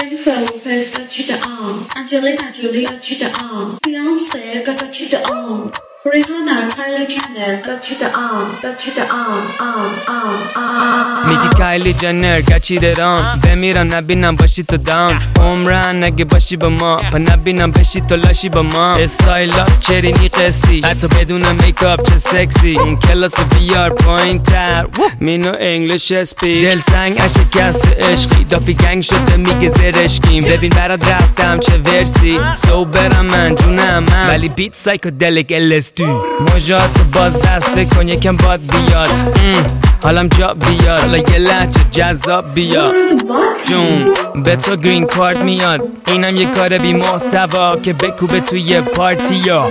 Jennifer Lopez got you the arm. Angelina Jolie got you the arm. Beyonce got you the arm. Rihanna, Kylie Jenner got you the arm. Got you the arm. میگی کایلی جنر گچیده رام بمیرم نبینم باشی تو دام عمرن نگه باشی با ما پا نبینم بشی تو لاشی با ما استایلات چرینی قسطی حتی بدون میکاپ چه سکسی اون کلاس بیار پایین تر مینو انگلیش اسپی دل سنگ شکست عشقی دافی گنگ شده میگه زرشکیم ببین برات رفتم چه ورسی سو برم من جونم من ولی بیت سایکودلیک LSD موجات باز دسته کن یکم باد بیاد حالم جا بیاد حالا یه لحجه جذاب بیاد جون به تو گرین کارت میاد اینم یه کار بی محتوا که بکوبه توی پارتی یا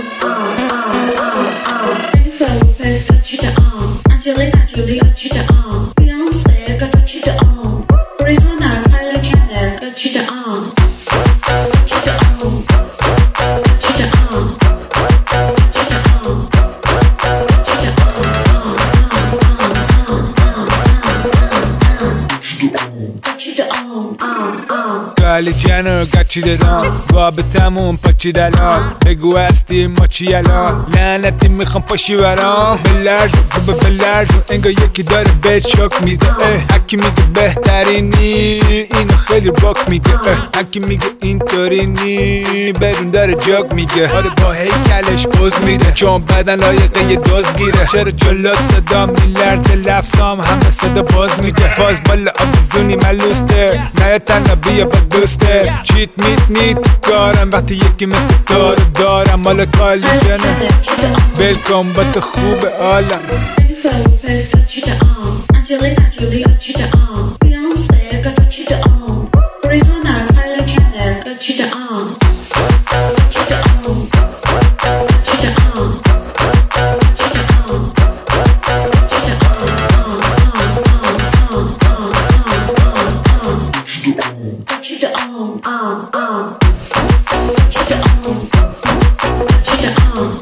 Jennifer Lopez got you the arm. Angelina Jolie got you the arm. Beyonce got you the arm. Rihanna, Kylie Jenner got you the arm. Got you the arm. Got you the arm. Got you the arm. Got you the arm. Got you the arm. Kylie Jenner got you the arm. رابطمون پاچید الان بگو هستی ما چی الان لعنتی میخوام پاشی برام بلرز انگار یکی داره بهت شوک میده هکی میگه بهترینی اینو خیلی باک میگه هکی میگه اینطوری نی بدون داره جاگ میگه آره با هیکلش پوز میده چون بدن لایقه یه دوز گیره چرا جلات صدا میلرزه لفظام همه صدا باز میده باز بالا آبزونی ملوسته نه تنها بیا با دوسته چیت میت کارم وقتی یکی مثل تو دارم مال کالی جنه بلکن با تو خوب عالم Jennifer Lopez got you the arm. Angelina Jolie got you the arm. Beyonce got you the arm. Rihanna, Kylie Jenner got you the arm. Got you the arm. Got you the arm. Got you the arm. Got you the arm. Got you the arm. Got you the arm.